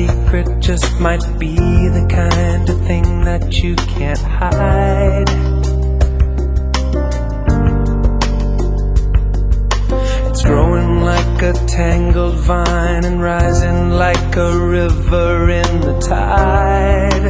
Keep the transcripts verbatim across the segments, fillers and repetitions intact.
secret just might be the kind of thing that you can't hide. It's growing like a tangled vine and rising like a river in the tide.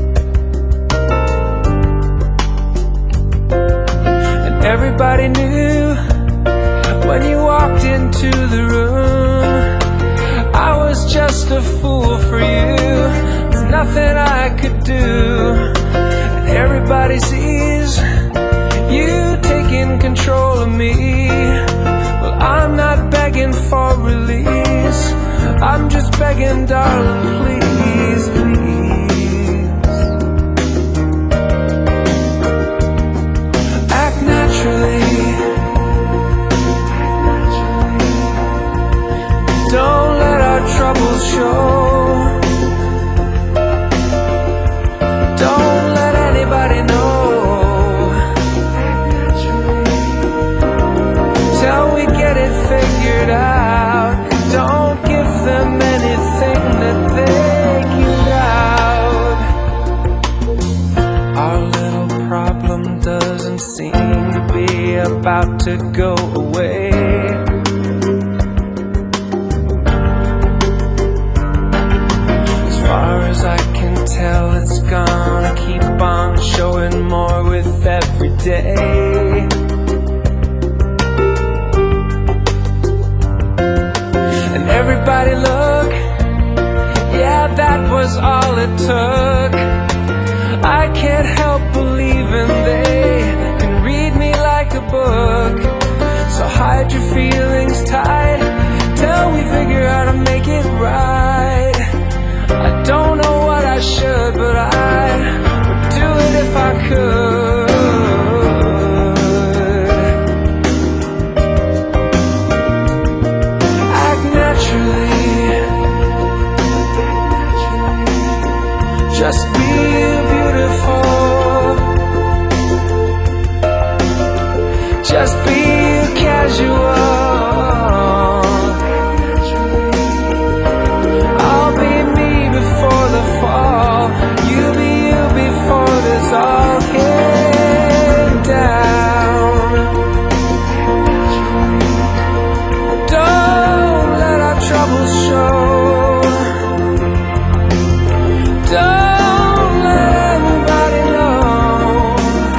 And everybody knew when you walked into the room, I was just a fool for you. There's nothing I could do. And everybody sees you taking control of me. Well, I'm not begging for release, I'm just begging, darling, please, please act naturally. Don't let our troubles show. Don't let anybody know. Till we get it figured out. Don't give them anything that they can doubt. Our little problem doesn't seem to be about to go away. Tell it's gonna keep on showing more with every day. And everybody look, yeah, that was all it took. I can't help believing they can read me like a book. So hide your feelings tight till we figure out how to make it right. I don't know what I should, but I would do it if I could. Act naturally. Just be beautiful. Just be casual. All came down. Don't let our troubles show. Don't let anybody know.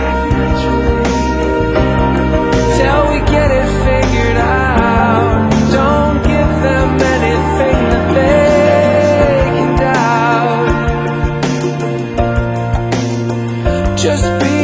Till we get it figured out. Don't give them anything that they can doubt. Just be